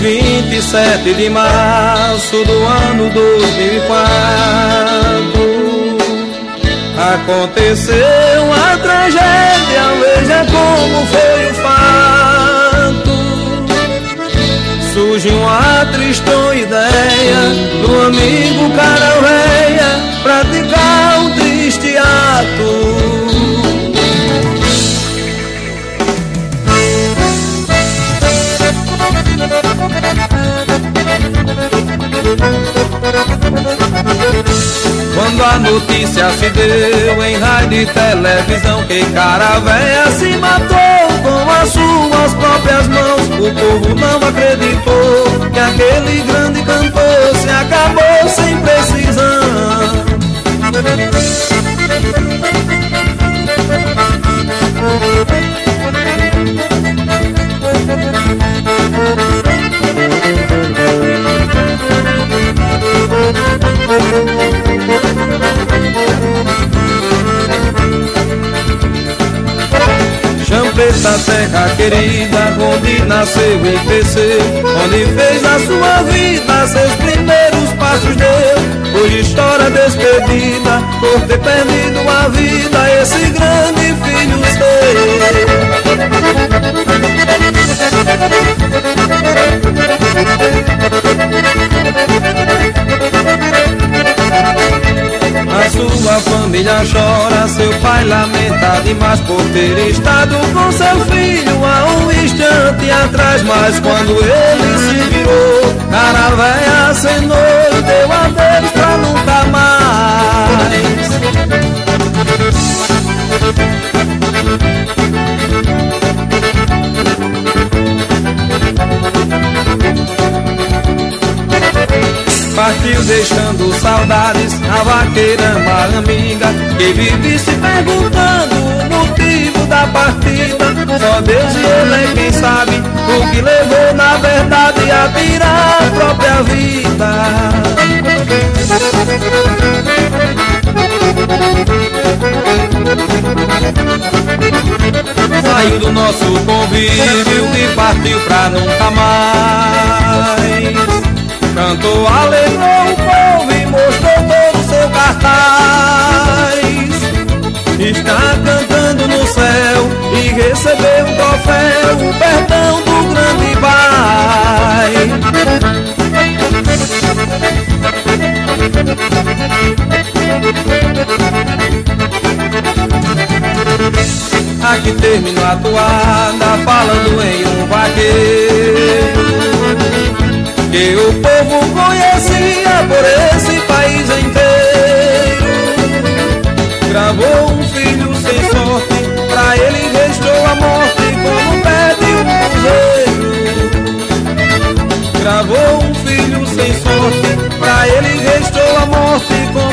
27 de março do ano 2004 aconteceu a tragédia, veja como foi o fato. Surge uma tristonha ideia do amigo cara véia praticar um triste ato. Quando a notícia se deu em rádio e televisão que cara véia se matou com as suas próprias mãos, o povo não acreditou que aquele grande cantor se acabou sem precisão. Champreta, terra querida, onde nasceu e cresceu, onde fez a sua vida, seus primeiros passos deu. Hoje história despedida, por ter perdido a vida, esse grande filho seu. A sua família chora, seu pai lamenta demais por ter estado com seu filho há um instante atrás. Mas quando ele se virou, cara véia acenou e deu adeus pra nunca mais. Partiu deixando saudades, a vaqueira amiga que vive se perguntando o motivo da partida. Só Deus e ele é quem sabe o que levou na verdade a tirar a própria vida. Saiu do nosso convívio e partiu pra nunca mais. Cantou, alegrou o povo e mostrou todo o seu cartaz. Está cantando no céu e recebeu um troféu, o perdão do grande Pai. Aqui terminou a toada falando em um vaqueiro que o povo conhecia por esse país inteiro. Gravou um filho sem sorte, pra ele restou a morte como pede o cruzeiro. Gravou um filho sem sorte, pra ele restou a morte como